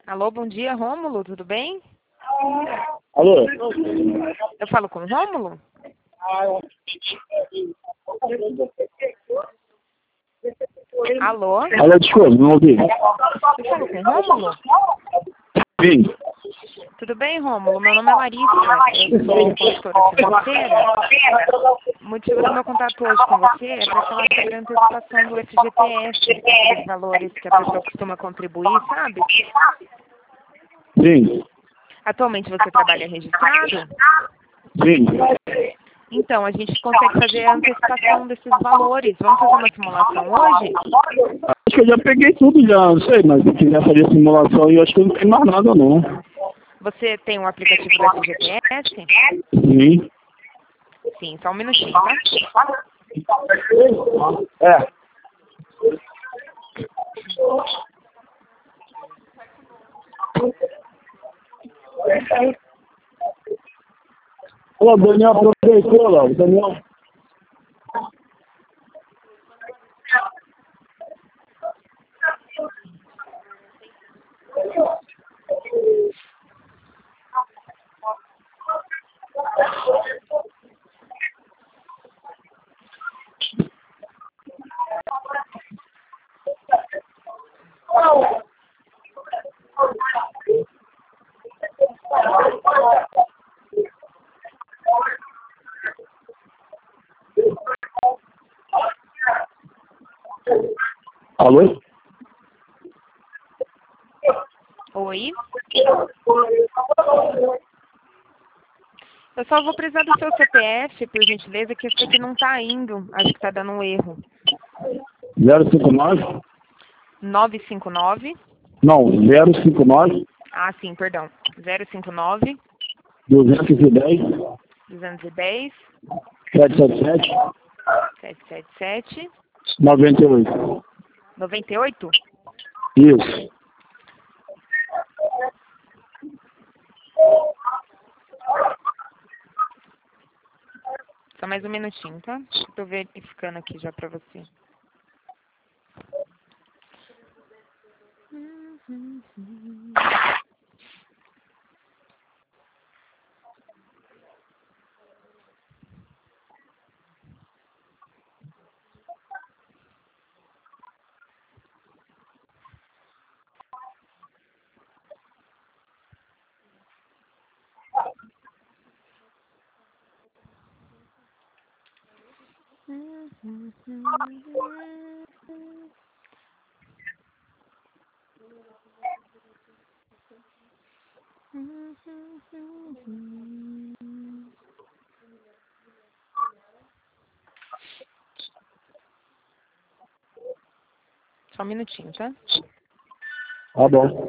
Alô, bom dia, Rômulo, tudo bem? Alô? Eu falo com o Rômulo? Alô? Alô, desculpa, não ouvi. Eu falo com o Rômulo? Sim. Tudo bem, Rômulo? Meu nome é Larissa, eu sou consultora financeira. O motivo do meu contato hoje com você é para falar sobre a antecipação do FGTS, aqueles valores que a pessoa costuma contribuir, sabe? Sim. Atualmente você trabalha registrado? Sim. Então, a gente consegue fazer a antecipação desses valores. Vamos fazer uma simulação hoje? Acho que eu já peguei tudo já, não sei, mas se quiser fazer simulação, eu acho que eu não tenho mais nada não. Você tem um aplicativo do FGTS? Sim. Sim, só um minutinho, tá? É. Ô, Daniel aproveitou lá, o Daniel. Alô? Oi? Eu só vou precisar do seu CPF, por gentileza, que esse aqui não tá indo. Acho que tá dando um erro. 059? 959. Não, 059 Ah, sim, perdão. 059 210 210 777 777 98. 98? Isso. Só mais um minutinho, tá? Tô verificando aqui já pra você. Só um minutinho, tá? Tá bom.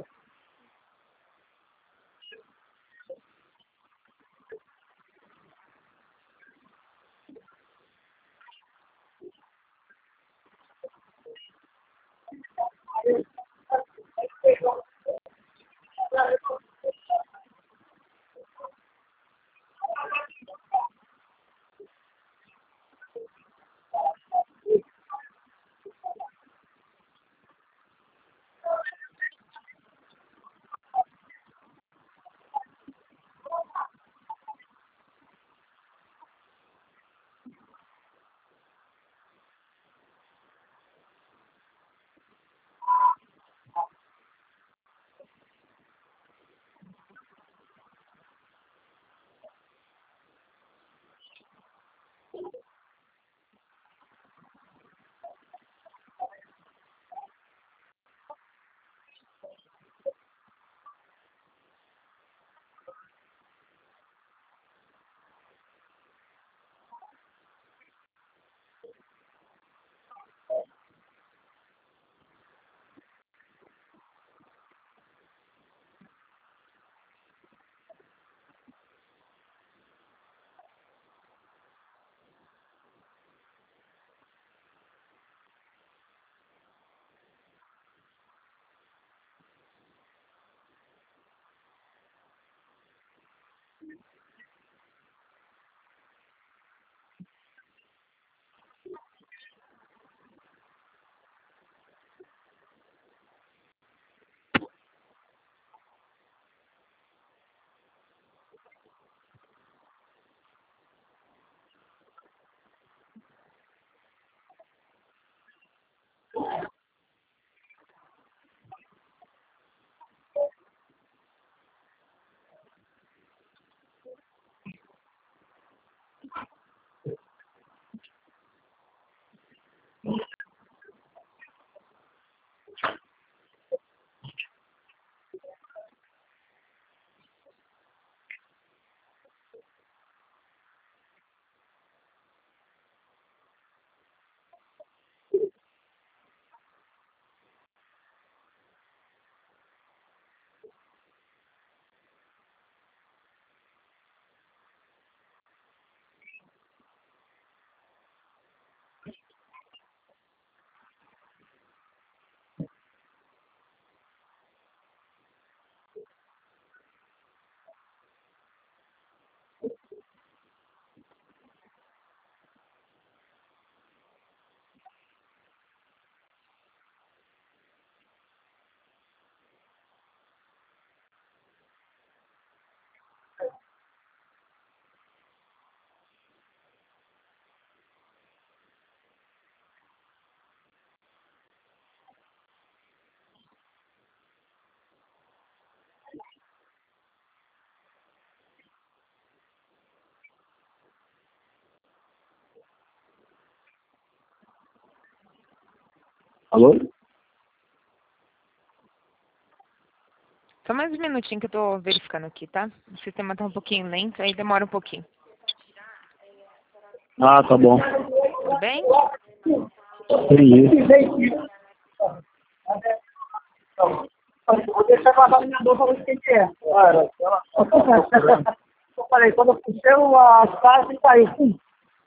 Alô? Só mais um minutinho que eu tô verificando aqui, tá? O sistema tá um pouquinho lento, aí demora um pouquinho. Ah, tá bom. Tudo bem? Entendi. Vou deixar guardar minha dor para ver quem que é. Eu falei, quando eu puxei as caras, ele caiu.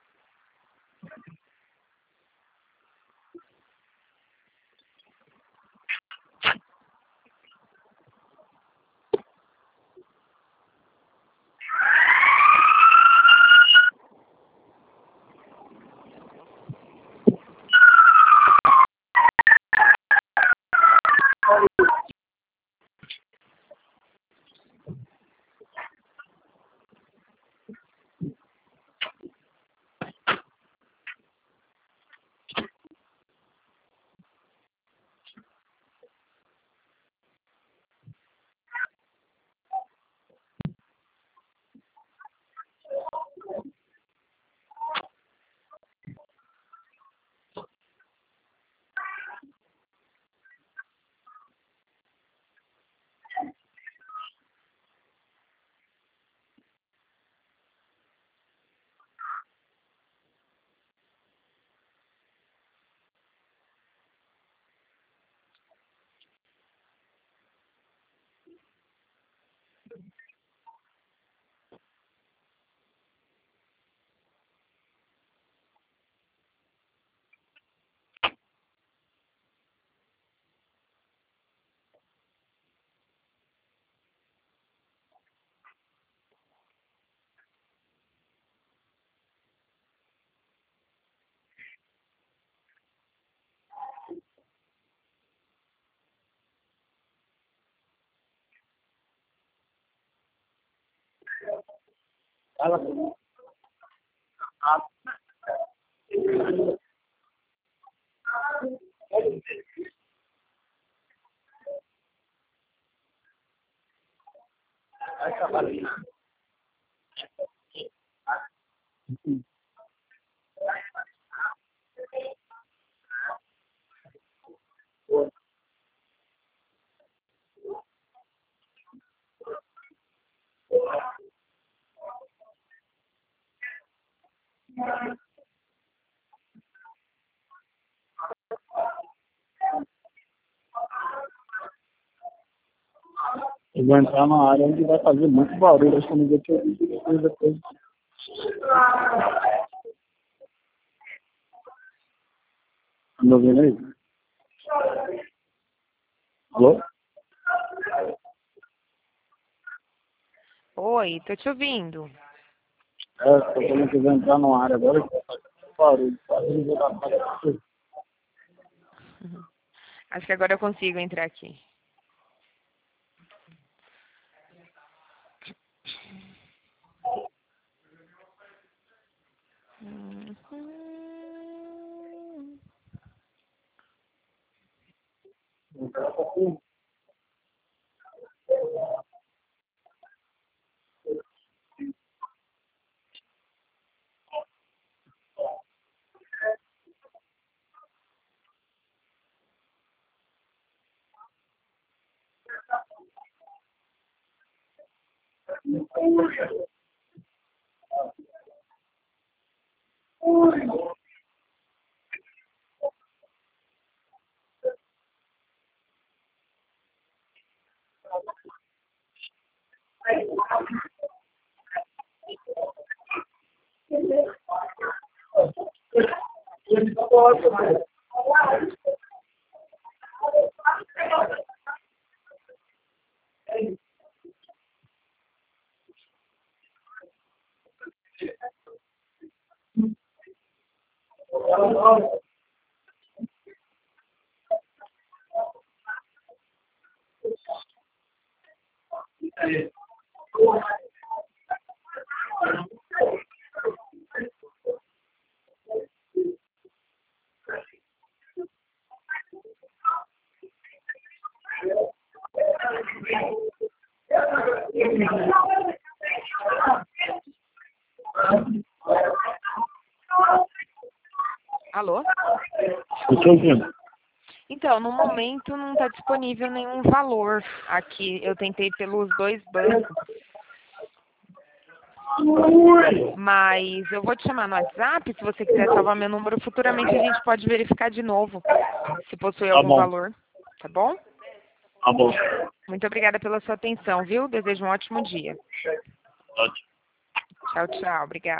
Eu vou entrar na área onde vai fazer muito barulho. Acho que eu não vou ter depois. Tá me ouvindo aí? Alô? Oi, tô te ouvindo. Tô falando que eu vou entrar numa área agora que vai fazer muito barulho. Eu vou dar para Acho que agora eu consigo entrar aqui. Alô? Estou ouvindo. Então, no momento não está disponível nenhum valor aqui. Eu tentei pelos 2 bancos. Mas eu vou te chamar no WhatsApp, se você quiser salvar meu número, futuramente a gente pode verificar de novo se possui Tá algum bom. valor. Tá bom? Tá bom. Muito obrigada pela sua atenção, viu? Desejo um ótimo dia. Ótimo. Tchau, tchau. Obrigada.